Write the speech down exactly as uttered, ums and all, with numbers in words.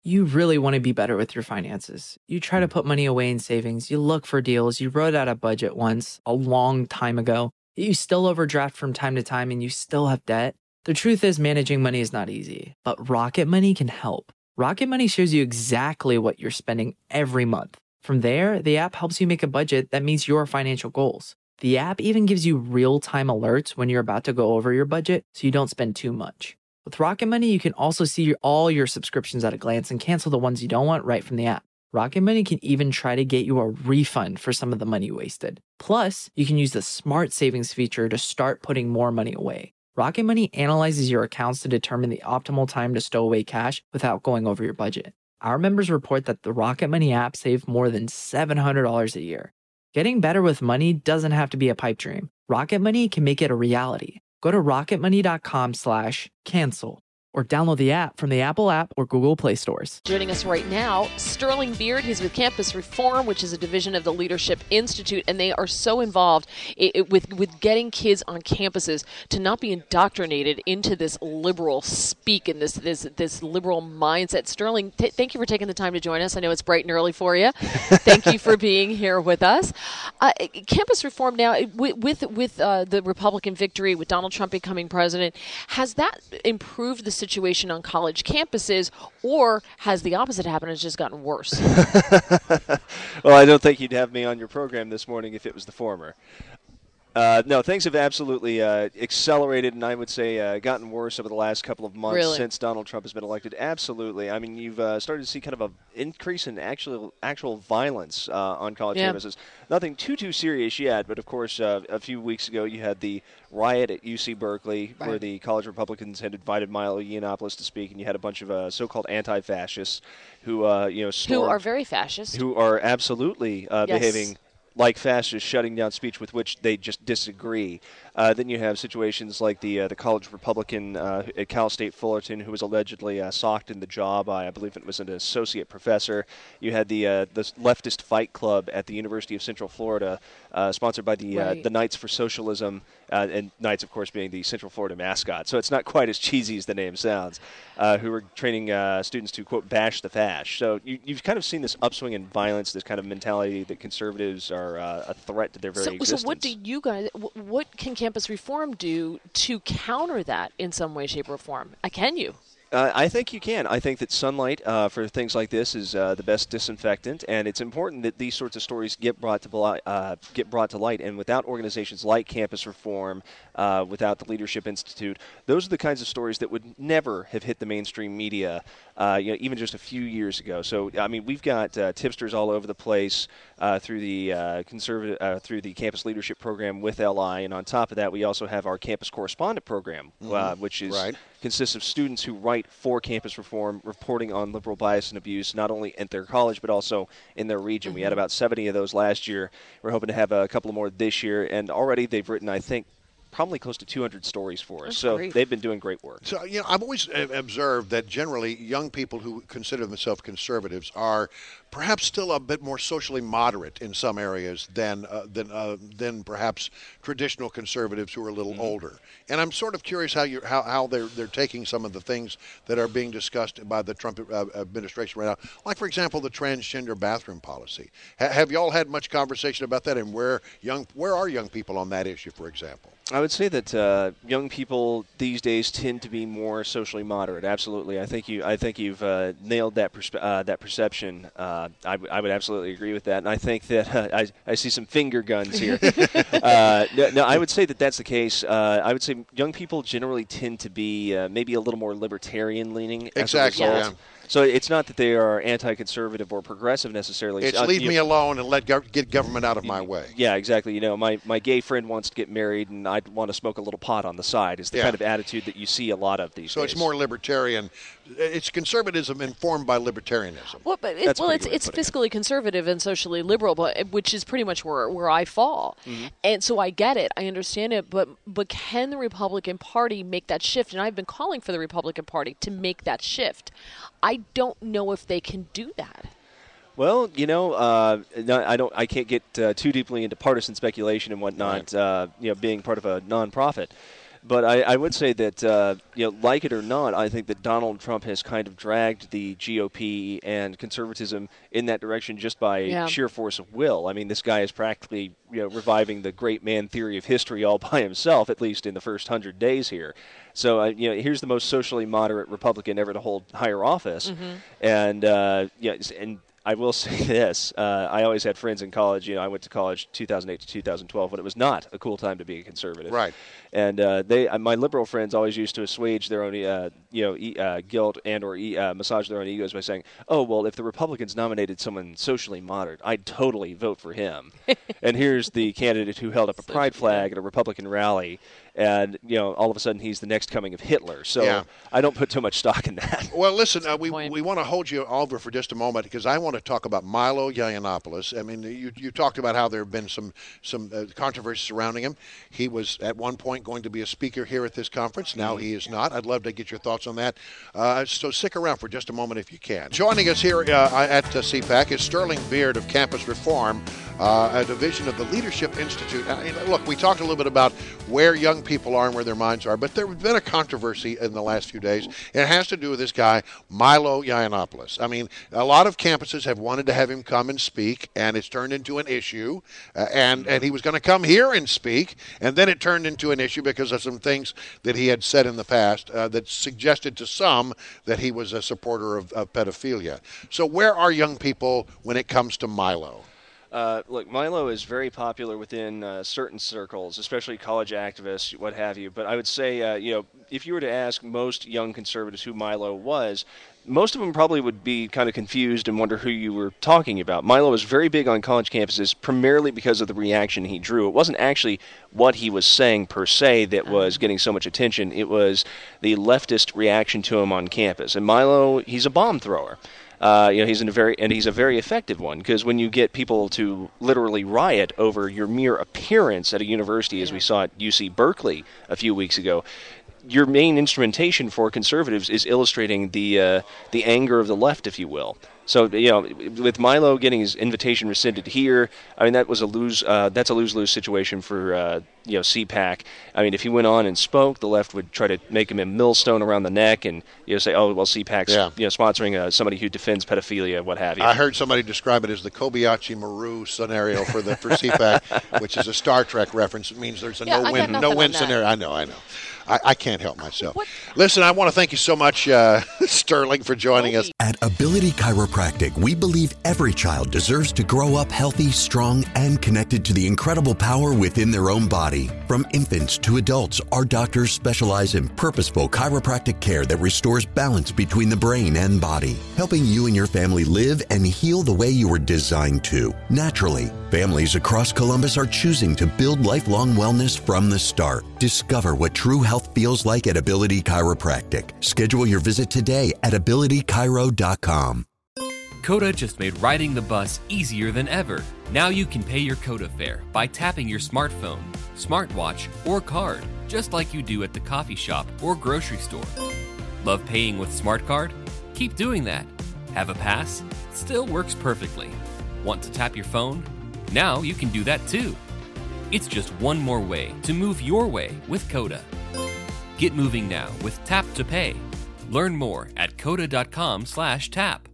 You really want to be better with your finances. You try to put money away in savings, you look for deals, you wrote out a budget once a long time ago, you still overdraft from time to time and you still have debt. The truth is, managing money is not easy, but Rocket Money can help. Rocket Money shows you exactly what you're spending every month. From there, the app helps you make a budget that meets your financial goals. The app even gives you real-time alerts when you're about to go over your budget so you don't spend too much. With Rocket Money, you can also see your, all your subscriptions at a glance and cancel the ones you don't want right from the app. Rocket Money can even try to get you a refund for some of the money wasted. Plus, you can use the Smart Savings feature to start putting more money away. Rocket Money analyzes your accounts to determine the optimal time to stow away cash without going over your budget. Our members report that the Rocket Money app saved more than seven hundred dollars a year. Getting better with money doesn't have to be a pipe dream. Rocket Money can make it a reality. Go to rocketmoney.com slash cancel or download the app from the Apple app or Google Play stores. Joining us right now, Sterling Beard. He's with Campus Reform, which is a division of the Leadership Institute, and they are so involved it, it, with, with getting kids on campuses to not be indoctrinated into this liberal speak and this this this liberal mindset. Sterling, t- thank you for taking the time to join us. I know it's bright and early for you. Thank you for being here with us. Uh, Campus Reform now, with with, with uh, the Republican victory, with Donald Trump becoming president, has that improved the situation on college campuses, or has the opposite happened and it's just gotten worse? Well, I don't think you'd have me on your program this morning if it was the former. Uh, no, things have absolutely uh, accelerated, and I would say uh, gotten worse over the last couple of months Really? since Donald Trump has been elected. Absolutely. I mean, you've uh, started to see kind of an increase in actual actual violence uh, on college Yeah. campuses. Nothing too, too serious yet, but of course, uh, a few weeks ago you had the riot at U C Berkeley, Right. where the college Republicans had invited Milo Yiannopoulos to speak, and you had a bunch of uh, so-called anti-fascists who, uh, you know, Who stormed, are very fascist. who are absolutely uh, Yes. behaving like fascists, shutting down speech with which they just disagree. Uh, then you have situations like the uh, the college Republican uh, at Cal State Fullerton, who was allegedly uh, socked in the jaw by, I believe it was an associate professor. You had the uh, the leftist fight club at the University of Central Florida, uh, sponsored by the uh, Right. the Knights for Socialism, uh, and Knights, of course, being the Central Florida mascot. So it's not quite as cheesy as the name sounds. Uh, who were training uh, students to, quote, bash the fash. So you, you've kind of seen this upswing in violence, this kind of mentality that conservatives are uh, a threat to their very So, existence. so what do you guys, wh- what can Campus Reform do to counter that in some way, shape, or form? Uh, can you? Uh, I think you can. I think that sunlight uh, for things like this is uh, the best disinfectant, and it's important that these sorts of stories get brought to bli- uh, get brought to light. And without organizations like Campus Reform, uh, without the Leadership Institute, those are the kinds of stories that would never have hit the mainstream media, uh, you know, even just a few years ago. So, I mean, we've got uh, tipsters all over the place uh, through the uh, conservative uh, through the Campus Leadership Program with L I, and on top of that, we also have our Campus Correspondent Program, Mm-hmm. uh, which is Right. consists of students who write for Campus Reform, reporting on liberal bias and abuse, not only at their college but also in their region. Mm-hmm. We had about seventy of those last year. We're hoping to have a couple more this year, and already they've written, I think, probably close to two hundred stories for us. That's So great. they've been doing great work. So, you know, I've always uh, observed that generally young people who consider themselves conservatives are perhaps still a bit more socially moderate in some areas than uh, than uh, than perhaps traditional conservatives who are a little older. And I'm sort of curious how you how, how they're they're taking some of the things that are being discussed by the Trump uh, administration right now, like for example the transgender bathroom policy. Ha- have you all had much conversation about that, and where young where are young people on that issue, for example? I would say that uh, young people these days tend to be more socially moderate. Absolutely, I think you. I think you've uh, nailed that perspe- uh, that perception. Uh, I, w- I would absolutely agree with that, and I think that uh, I, I see some finger guns here. uh, no, no, I would say that that's the case. Uh, I would say young people generally tend to be uh, maybe a little more libertarian leaning. As Exactly, a result. yeah. So it's not that they are anti-conservative or progressive necessarily. It's Uh, leave you- me alone and let gov- get government out of my way. Yeah, exactly. You know, my, my gay friend wants to get married, and I'd want to smoke a little pot on the side. Is the Yeah. kind of attitude that you see a lot of these So days. it's more libertarian. It's conservatism informed by libertarianism. Well, but it, That's a well, pretty it's good way it's of putting fiscally conservative and socially liberal, but which is pretty much where where I fall. Mm-hmm. And so I get it, I understand it, but but can the Republican Party make that shift? And I've been calling for the Republican Party to make that shift. I don't know if they can do that. Well, you know, uh, no, I don't. I can't get uh, too deeply into partisan speculation and whatnot. Right. Uh, you know, being part of a nonprofit. But I, I would say that, uh, you know, like it or not, I think that Donald Trump has kind of dragged the G O P and conservatism in that direction just by Yeah. sheer force of will. I mean, this guy is practically, you know, reviving the great man theory of history all by himself, at least in the first hundred days here. So, uh, you know, here's the most socially moderate Republican ever to hold higher office. Mm-hmm. And, uh, yeah, and I will say this. Uh, I always had friends in college. You know, I went to college two thousand eight to two thousand twelve when it was not a cool time to be a conservative. Right. And uh, they, uh, my liberal friends always used to assuage their own, uh, you know, e- uh, guilt and or e- uh, massage their own egos by saying, "Oh, well, if the Republicans nominated someone socially moderate, I'd totally vote for him." And here's the candidate who held up a pride flag at a Republican rally, and you know, all of a sudden he's the next coming of Hitler. So Yeah. I don't put too much stock in that. Well, listen, uh, we point. we want to hold you over for just a moment because I want to talk about Milo Yiannopoulos. I mean, you you talked about how there have been some some uh, controversy surrounding him. He was at one point going to be a speaker here at this conference. Now he is not. I'd love to get your thoughts on that. Uh, so stick around for just a moment if you can. Joining us here uh, at uh, C PAC is Sterling Beard of Campus Reform, uh, a division of the Leadership Institute. I mean, look, we talked a little bit about where young people are and where their minds are, but there has been a controversy in the last few days. It has to do with this guy, Milo Yiannopoulos. I mean, a lot of campuses have wanted to have him come and speak, and it's turned into an issue. Uh, and, and he was going to come here and speak, and then it turned into an issue because of some things that he had said in the past uh, that suggested to some that he was a supporter of, of pedophilia. So where are young people when it comes to Milo? Uh, look, Milo is very popular within uh, certain circles, especially college activists, what have you. But I would say, uh, you know, if you were to ask most young conservatives who Milo was, most of them probably would be kind of confused and wonder who you were talking about. Milo was very big on college campuses primarily because of the reaction he drew. It wasn't actually what he was saying per se that was getting so much attention. It was the leftist reaction to him on campus. And Milo, he's a bomb thrower. Uh, you know, he's in a very and he's a very effective one because when you get people to literally riot over your mere appearance at a university, as we saw at U C Berkeley a few weeks ago, your main instrumentation for conservatives is illustrating the uh, the anger of the left, if you will. So, you know, with Milo getting his invitation rescinded here, I mean, that was a lose. Uh, that's a lose-lose situation for uh, you know C PAC. I mean, if he went on and spoke, the left would try to make him a millstone around the neck and you know say, oh, well, C PAC's Yeah. you know sponsoring uh, somebody who defends pedophilia, what have you. I heard somebody describe it as the Kobayashi Maru scenario for the for C PAC, which is a Star Trek reference. It means there's a Yeah, I got no-win nothing no-win on that. scenario. I know, I know. I, I can't help myself. What? Listen, I want to thank you so much, uh, Sterling, for joining us. At Ability Chiropractic, we believe every child deserves to grow up healthy, strong, and connected to the incredible power within their own body. From infants to adults, our doctors specialize in purposeful chiropractic care that restores balance between the brain and body, helping you and your family live and heal the way you were designed to, naturally. Families across Columbus are choosing to build lifelong wellness from the start. Discover what true health feels like at Ability Chiropractic. Schedule your visit today at ability chiro dot com. Coda just made riding the bus easier than ever. Now you can pay your Coda fare by tapping your smartphone, smartwatch, or card, just like you do at the coffee shop or grocery store. Love paying with Smart Card? Keep doing that. Have a pass? Still works perfectly. Want to tap your phone? Now you can do that too. It's just one more way to move your way with Coda. Get moving now with Tap to Pay. Learn more at coda dot com slash tap.